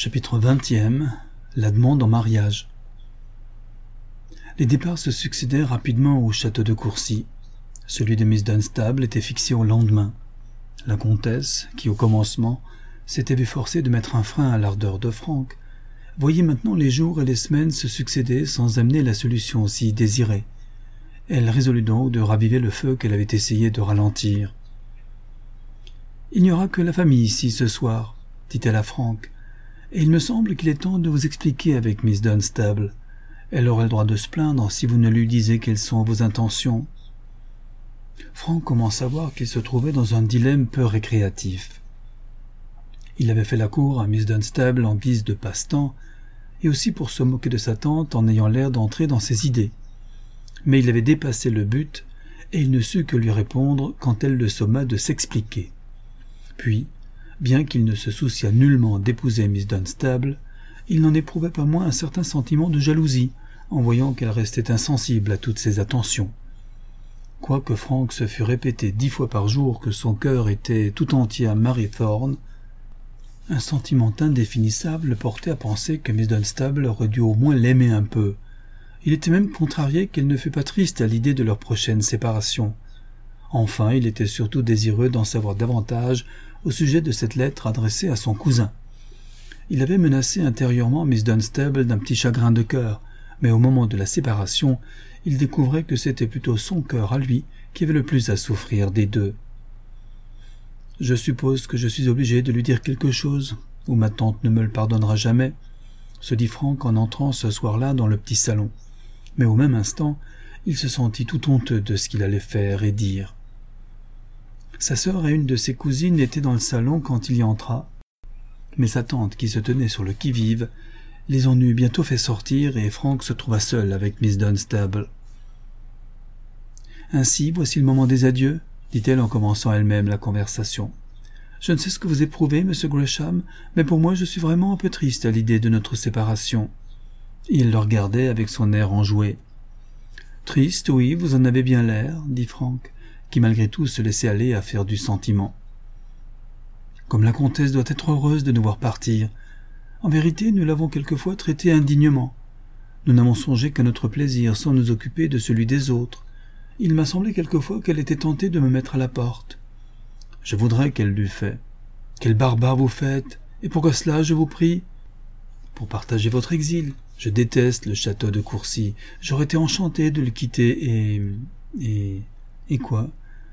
Chapitre 20e. La demande en mariage. Les départs se succédaient rapidement au château de Courcy. Celui de Miss Dunstable était fixé au lendemain. La comtesse, qui au commencement s'était vue forcée de mettre un frein à l'ardeur de Franck, voyait maintenant les jours et les semaines se succéder sans amener la solution si désirée. Elle résolut donc de raviver le feu qu'elle avait essayé de ralentir. « Il n'y aura que la famille ici ce soir, dit-elle à Franck, et il me semble qu'il est temps de vous expliquer avec Miss Dunstable. Elle aurait le droit de se plaindre si vous ne lui disiez quelles sont vos intentions. » Franck commença à voir qu'il se trouvait dans un dilemme peu récréatif. Il avait fait la cour à Miss Dunstable en guise de passe-temps, et aussi pour se moquer de sa tante en ayant l'air d'entrer dans ses idées. Mais il avait dépassé le but, et il ne sut que lui répondre quand elle le somma de s'expliquer. Puis, bien qu'il ne se souciât nullement d'épouser Miss Dunstable, il n'en éprouvait pas moins un certain sentiment de jalousie, en voyant qu'elle restait insensible à toutes ses attentions. Quoique Franck se fût répété 10 fois par jour que son cœur était tout entier à Mary Thorne, un sentiment indéfinissable le portait à penser que Miss Dunstable aurait dû au moins l'aimer un peu. Il était même contrarié qu'elle ne fût pas triste à l'idée de leur prochaine séparation. Enfin, il était surtout désireux d'en savoir davantage au sujet de cette lettre adressée à son cousin. Il avait menacé intérieurement Miss Dunstable d'un petit chagrin de cœur, mais au moment de la séparation, il découvrait que c'était plutôt son cœur à lui qui avait le plus à souffrir des deux. « Je suppose que je suis obligé de lui dire quelque chose, ou ma tante ne me le pardonnera jamais, » se dit Franck en entrant ce soir-là dans le petit salon. Mais au même instant, il se sentit tout honteux de ce qu'il allait faire et dire. Sa sœur et une de ses cousines étaient dans le salon quand il y entra, mais sa tante, qui se tenait sur le qui-vive, les en eut bientôt fait sortir et Franck se trouva seul avec Miss Dunstable. « Ainsi, voici le moment des adieux, » dit-elle en commençant elle-même la conversation. « Je ne sais ce que vous éprouvez, monsieur Gresham, mais pour moi je suis vraiment un peu triste à l'idée de notre séparation. » Il le regardait avec son air enjoué. « Triste, oui, vous en avez bien l'air, » dit Franck, qui malgré tout se laissait aller à faire du sentiment. « Comme la comtesse doit être heureuse de nous voir partir. En vérité, nous l'avons quelquefois traitée indignement. Nous n'avons songé qu'à notre plaisir sans nous occuper de celui des autres. Il m'a semblé quelquefois qu'elle était tentée de me mettre à la porte. Je voudrais qu'elle l'eût fait. Quel barbare vous faites! Et pourquoi cela, je vous prie? Pour partager votre exil. Je déteste le château de Courcy. J'aurais été enchanté de le quitter Et quoi?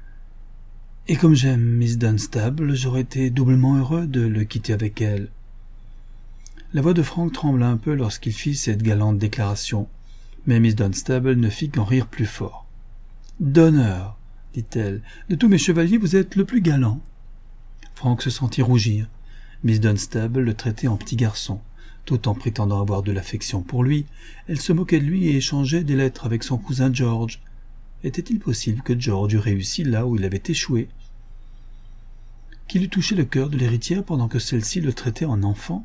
Et comme j'aime Miss Dunstable, j'aurais été doublement heureux de le quitter avec elle. » La voix de Franck trembla un peu lorsqu'il fit cette galante déclaration, mais Miss Dunstable ne fit qu'en rire plus fort. « D'honneur, dit-elle, de tous mes chevaliers, vous êtes le plus galant. » Franck se sentit rougir. Miss Dunstable le traitait en petit garçon. Tout en prétendant avoir de l'affection pour lui, elle se moquait de lui et échangeait des lettres avec son cousin George. Était-il possible que George eût réussi là où il avait échoué? Qu'il eût touché le cœur de l'héritière pendant que celle-ci le traitait en enfant?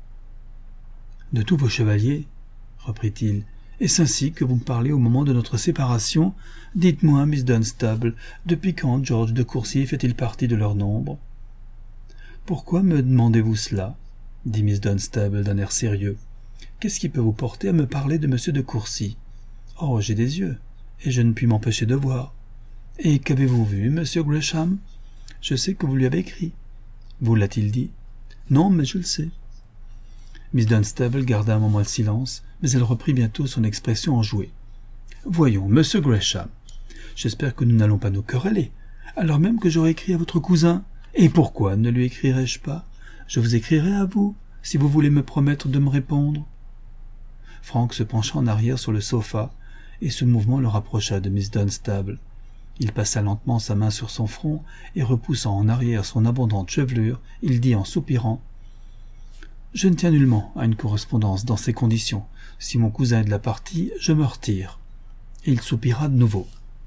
« De tous vos chevaliers, reprit-il, est-ce ainsi que vous me parlez au moment de notre séparation? Dites-moi, Miss Dunstable, depuis quand George de Courcy fait-il partie de leur nombre? »« Pourquoi me demandez-vous cela ?» dit Miss Dunstable d'un air sérieux. « Qu'est-ce qui peut vous porter à me parler de monsieur de Courcy? Oh, j'ai des yeux, et je ne puis m'empêcher de voir. Et qu'avez-vous vu, monsieur Gresham? Je sais que vous lui avez écrit. Vous l'a-t-il dit? Non, mais je le sais. » Miss Dunstable garda un moment le silence, mais elle reprit bientôt son expression enjouée. « Voyons, monsieur Gresham, j'espère que nous n'allons pas nous quereller, alors même que j'aurais écrit à votre cousin. Et pourquoi ne lui écrirais-je pas? Je vous écrirai à vous, si vous voulez me promettre de me répondre. » Franck se pencha en arrière sur le sofa, et ce mouvement le rapprocha de Miss Dunstable. Il passa lentement sa main sur son front, et repoussant en arrière son abondante chevelure, il dit en soupirant: « Je ne tiens nullement à une correspondance dans ces conditions. Si mon cousin est de la partie, je me retire. » Et il soupira de nouveau.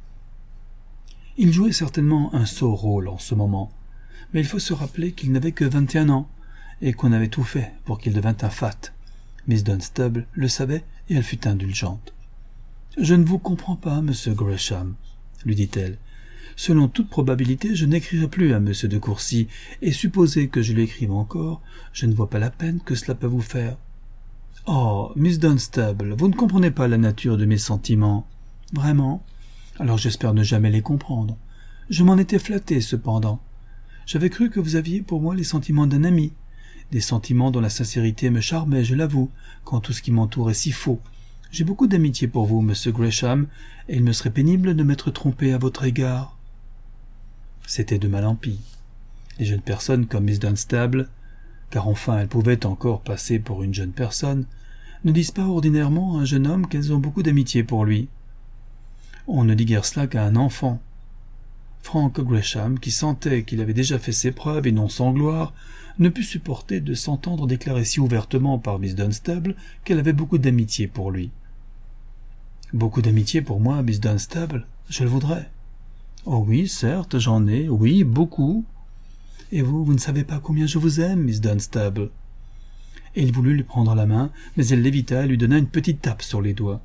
Il jouait certainement un sot rôle en ce moment, mais il faut se rappeler qu'il n'avait que 21 ans, et qu'on avait tout fait pour qu'il devînt un fat. Miss Dunstable le savait, et elle fut indulgente. « Je ne vous comprends pas, monsieur Gresham, » lui dit-elle. Selon toute probabilité, je n'écrirai plus à M. de Courcy, et supposez que je lui écrive encore, je ne vois pas la peine que cela peut vous faire. Oh, Miss Dunstable, vous ne comprenez pas la nature de mes sentiments. Vraiment? Alors j'espère ne jamais les comprendre. Je m'en étais flatté, cependant. J'avais cru que vous aviez pour moi les sentiments d'un ami, des sentiments dont la sincérité me charmait, je l'avoue, quand tout ce qui m'entoure est si faux. J'ai beaucoup d'amitié pour vous, monsieur Gresham, et il me serait pénible de m'être trompé à votre égard. C'était de mal en pis. Les jeunes personnes comme Miss Dunstable, car enfin elle pouvait encore passer pour une jeune personne, ne disent pas ordinairement à un jeune homme qu'elles ont beaucoup d'amitié pour lui. On ne dit guère cela qu'à un enfant. Frank Gresham, qui sentait qu'il avait déjà fait ses preuves et non sans gloire, ne put supporter de s'entendre déclarer si ouvertement par Miss Dunstable qu'elle avait beaucoup d'amitié pour lui. Beaucoup d'amitié pour moi, Miss Dunstable, je le voudrais. Oh oui, certes, j'en ai, oui, beaucoup. Et vous ne savez pas combien je vous aime, Miss Dunstable. Et il voulut lui prendre la main, mais elle l'évita et lui donna une petite tape sur les doigts.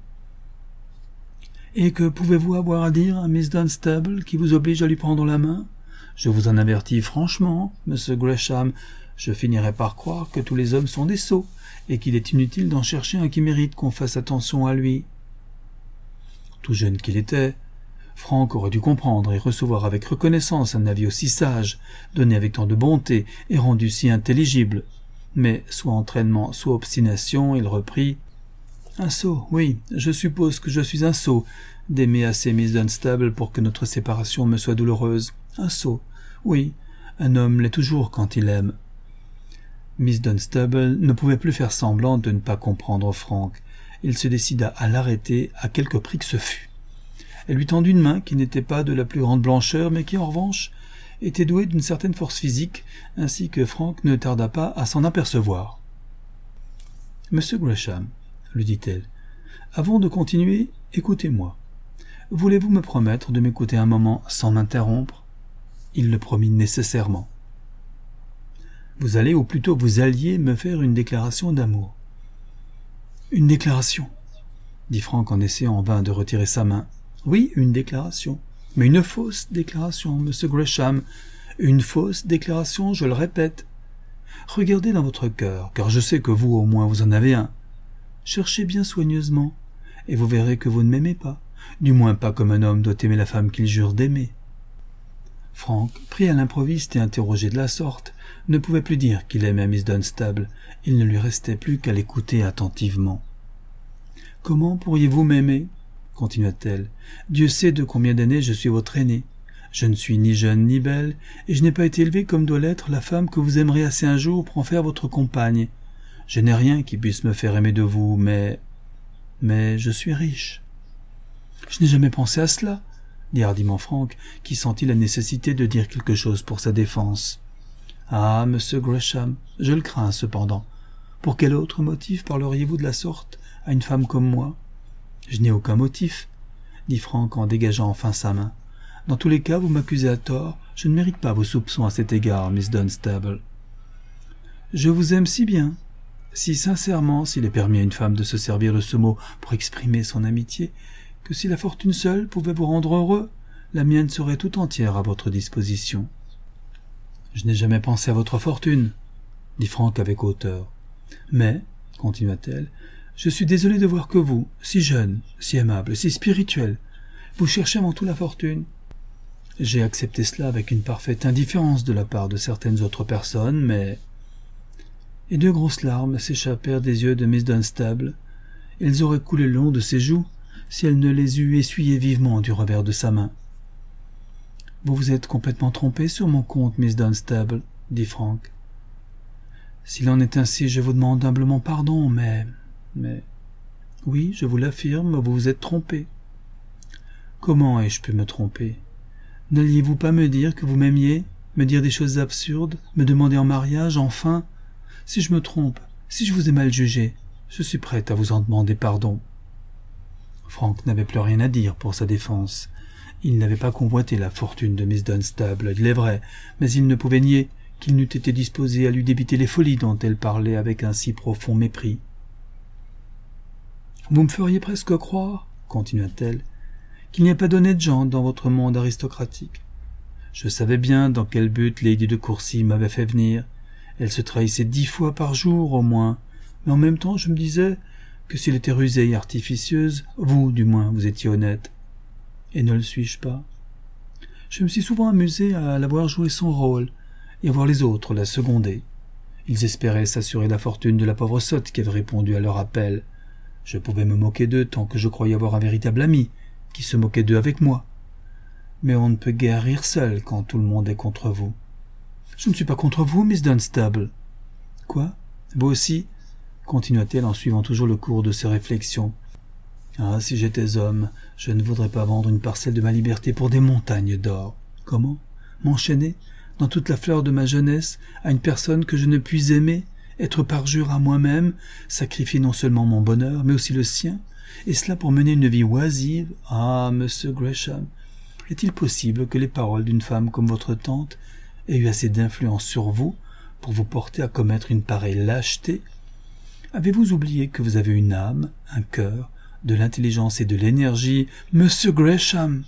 Et que pouvez-vous avoir à dire à Miss Dunstable qui vous oblige à lui prendre la main? Je vous en avertis franchement, monsieur Gresham, je finirai par croire que tous les hommes sont des sots, et qu'il est inutile d'en chercher un qui mérite qu'on fasse attention à lui. Tout jeune qu'il était, Frank aurait dû comprendre et recevoir avec reconnaissance un avis aussi sage, donné avec tant de bonté et rendu si intelligible. Mais, soit entraînement, soit obstination, il reprit « Un sot, oui, je suppose que je suis un sot, d'aimer assez Miss Dunstable pour que notre séparation me soit douloureuse. Un sot, oui, un homme l'est toujours quand il aime. » Miss Dunstable ne pouvait plus faire semblant de ne pas comprendre Frank. Il se décida à l'arrêter à quelque prix que ce fût. Elle lui tendit une main qui n'était pas de la plus grande blancheur, mais qui, en revanche, était douée d'une certaine force physique, ainsi que Frank ne tarda pas à s'en apercevoir. « Monsieur Gresham, lui dit-elle, avant de continuer, écoutez-moi. Voulez-vous me promettre de m'écouter un moment sans m'interrompre ?» Il le promit nécessairement. « Vous allez, ou plutôt vous alliez, me faire une déclaration d'amour. »« Une déclaration ?» dit Frank en essayant en vain de retirer sa main. « Oui, une déclaration. Mais une fausse déclaration, monsieur Gresham. Une fausse déclaration, je le répète. Regardez dans votre cœur, car je sais que vous, au moins, vous en avez un. Cherchez bien soigneusement, et vous verrez que vous ne m'aimez pas, du moins pas comme un homme doit aimer la femme qu'il jure d'aimer. » Frank, pris à l'improviste et interrogé de la sorte, ne pouvait plus dire qu'il aimait Miss Dunstable. Il ne lui restait plus qu'à l'écouter attentivement. « Comment pourriez-vous m'aimer ?» continua-t-elle. « Dieu sait de combien d'années je suis votre aînée. Je ne suis ni jeune ni belle, et je n'ai pas été élevée comme doit l'être la femme que vous aimerez assez un jour pour en faire votre compagne. Je n'ai rien qui puisse me faire aimer de vous, mais je suis riche. »« Je n'ai jamais pensé à cela, » dit hardiment Frank, qui sentit la nécessité de dire quelque chose pour sa défense. « Ah, monsieur Gresham, je le crains cependant. Pour quel autre motif parleriez-vous de la sorte à une femme comme moi ?»« Je n'ai aucun motif, » dit Frank en dégageant enfin sa main. « Dans tous les cas, vous m'accusez à tort. Je ne mérite pas vos soupçons à cet égard, Miss Dunstable. Je vous aime si bien, si sincèrement, s'il est permis à une femme de se servir de ce mot pour exprimer son amitié, que si la fortune seule pouvait vous rendre heureux, la mienne serait tout entière à votre disposition. »« Je n'ai jamais pensé à votre fortune, » dit Frank avec hauteur. « Mais, continua-t-elle, je suis désolé de voir que vous, si jeune, si aimable, si spirituel, vous cherchez avant tout la fortune. J'ai accepté cela avec une parfaite indifférence de la part de certaines autres personnes, mais... » Et deux grosses larmes s'échappèrent des yeux de Miss Dunstable. Elles auraient coulé le long de ses joues si elle ne les eût essuyées vivement du revers de sa main. « Vous vous êtes complètement trompée sur mon compte, Miss Dunstable, » dit Frank. « S'il en est ainsi, je vous demande humblement pardon, mais... Oui, je vous l'affirme, vous vous êtes trompée. »« Comment ai-je pu me tromper? N'alliez-vous pas me dire que vous m'aimiez, me dire des choses absurdes, me demander en mariage, enfin? Si je me trompe, si je vous ai mal jugé, je suis prête à vous en demander pardon. » Frank n'avait plus rien à dire pour sa défense. Il n'avait pas convoité la fortune de Miss Dunstable, il est vrai, mais il ne pouvait nier qu'il n'eût été disposé à lui débiter les folies dont elle parlait avec un si profond mépris. « Vous me feriez presque croire, continua-t-elle, qu'il n'y a pas d'honnêtes gens dans votre monde aristocratique. Je savais bien dans quel but Lady de Courcy m'avait fait venir. Elle se trahissait 10 fois par jour au moins, mais en même temps je me disais que s'il était rusée et artificieuse, vous, du moins, vous étiez honnête. Et ne le suis-je pas? Je me suis souvent amusé à la voir jouer son rôle, et à voir les autres la seconder. Ils espéraient s'assurer la fortune de la pauvre sotte qui avait répondu à leur appel. Je pouvais me moquer d'eux tant que je croyais avoir un véritable ami, qui se moquait d'eux avec moi. Mais on ne peut guère rire seul quand tout le monde est contre vous. Je ne suis pas contre vous, Miss Dunstable. Quoi? Vous aussi? Continua-t-elle en suivant toujours le cours de ses réflexions. Ah, si j'étais homme, je ne voudrais pas vendre une parcelle de ma liberté pour des montagnes d'or. Comment? M'enchaîner, dans toute la fleur de ma jeunesse, à une personne que je ne puis aimer, être parjure à moi-même, sacrifier non seulement mon bonheur, mais aussi le sien, et cela pour mener une vie oisive? Ah, monsieur Gresham, est-il possible que les paroles d'une femme comme votre tante aient eu assez d'influence sur vous pour vous porter à commettre une pareille lâcheté? Avez-vous oublié que vous avez une âme, un cœur, de l'intelligence et de l'énergie, monsieur Gresham?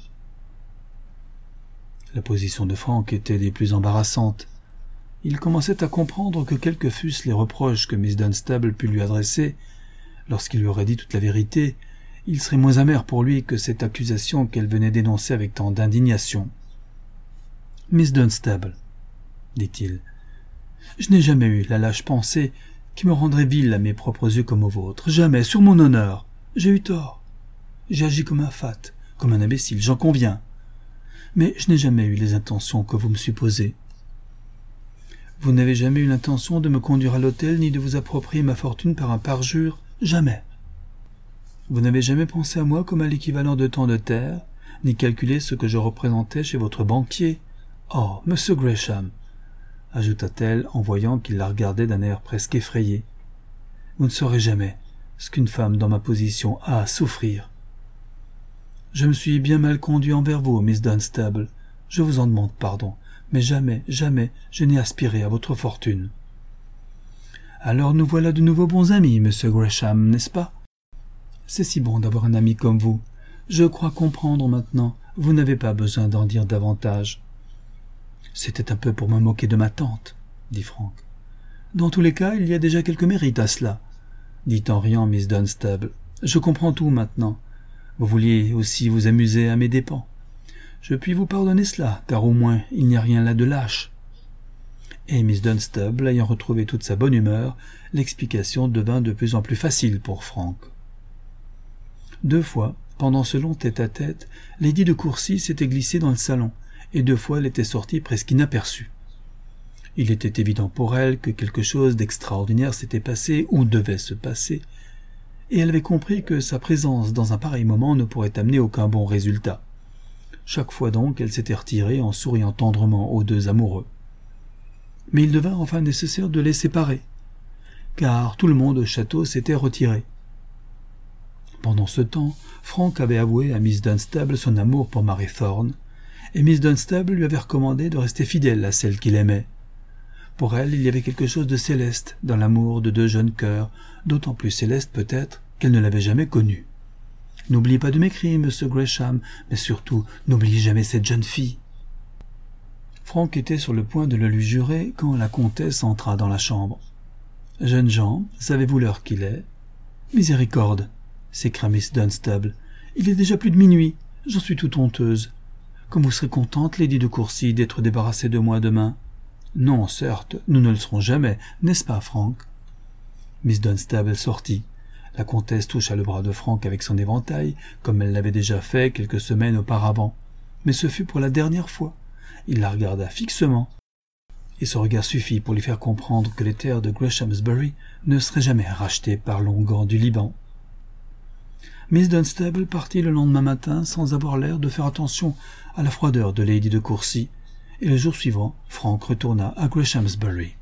La position de Frank était des plus embarrassantes. Il commençait à comprendre que quels que fussent les reproches que Miss Dunstable put lui adresser, lorsqu'il lui aurait dit toute la vérité, il serait moins amer pour lui que cette accusation qu'elle venait d'énoncer avec tant d'indignation. « Miss Dunstable, dit-il, je n'ai jamais eu la lâche pensée qui me rendrait vil à mes propres yeux comme aux vôtres. Jamais, sur mon honneur. J'ai eu tort. J'ai agi comme un fat, comme un imbécile, j'en conviens. Mais je n'ai jamais eu les intentions que vous me supposez. Vous n'avez jamais eu l'intention de me conduire à l'hôtel ni de vous approprier ma fortune par un parjure. Jamais. Vous n'avez jamais pensé à moi comme à l'équivalent de tant de terre, ni calculé ce que je représentais chez votre banquier. Oh, monsieur Gresham, ajouta-t-elle en voyant qu'il la regardait d'un air presque effrayé. Vous ne saurez jamais ce qu'une femme dans ma position a à souffrir. Je me suis bien mal conduit envers vous, Miss Dunstable. Je vous en demande pardon, mais jamais, jamais je n'ai aspiré à votre fortune. Alors nous voilà de nouveau bons amis, monsieur Gresham, n'est-ce pas? C'est si bon d'avoir un ami comme vous. Je crois comprendre maintenant. Vous n'avez pas besoin d'en dire davantage. C'était un peu pour me moquer de ma tante, dit Frank. Dans tous les cas, il y a déjà quelques mérites à cela, dit en riant Miss Dunstable. Je comprends tout maintenant. Vous vouliez aussi vous amuser à mes dépens. Je puis vous pardonner cela, car au moins il n'y a rien là de lâche. Et Miss Dunstable, ayant retrouvé toute sa bonne humeur, l'explication devint de plus en plus facile pour Frank. 2 fois, pendant ce long tête-à-tête, Lady de Courcy s'était glissée dans le salon, et 2 fois elle était sortie presque inaperçue. Il était évident pour elle que quelque chose d'extraordinaire s'était passé ou devait se passer, et elle avait compris que sa présence dans un pareil moment ne pourrait amener aucun bon résultat. Chaque fois donc, elle s'était retirée en souriant tendrement aux 2 amoureux. Mais il devint enfin nécessaire de les séparer, car tout le monde au château s'était retiré. Pendant ce temps, Frank avait avoué à Miss Dunstable son amour pour Mary Thorne, et Miss Dunstable lui avait recommandé de rester fidèle à celle qu'il aimait. Pour elle, il y avait quelque chose de céleste dans l'amour de 2 jeunes cœurs, d'autant plus céleste peut-être qu'elle ne l'avait jamais connu. N'oubliez pas de m'écrire, monsieur Gresham, mais surtout, n'oubliez jamais cette jeune fille. Frank était sur le point de le lui jurer quand la comtesse entra dans la chambre. « Jeunes gens, savez-vous l'heure qu'il est ?»« Miséricorde !» s'écria Miss Dunstable. « Il est déjà plus de minuit. J'en suis toute honteuse. Comme vous serez contente, Lady de Courcy, d'être débarrassée de moi demain. » « Non, certes, nous ne le serons jamais, n'est-ce pas, Frank ?» Miss Dunstable sortit. La comtesse toucha le bras de Frank avec son éventail, comme elle l'avait déjà fait quelques semaines auparavant. Mais ce fut pour la dernière fois. Il la regarda fixement, et ce regard suffit pour lui faire comprendre que les terres de Greshamsbury ne seraient jamais rachetées par l'Ongan du Liban. Miss Dunstable partit le lendemain matin sans avoir l'air de faire attention à la froideur de Lady de Courcy, et le jour suivant, Frank retourna à Greshamsbury.